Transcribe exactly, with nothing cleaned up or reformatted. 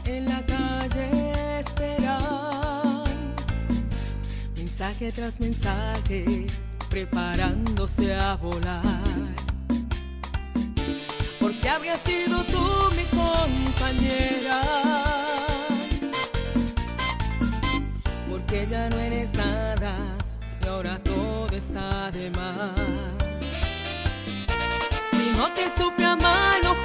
en la calle esperan mensaje tras mensaje, preparándose a volar. Porque habrías sido tú mi compañera, porque ya no eres nada y ahora todo está de más. Si no te supe amar, no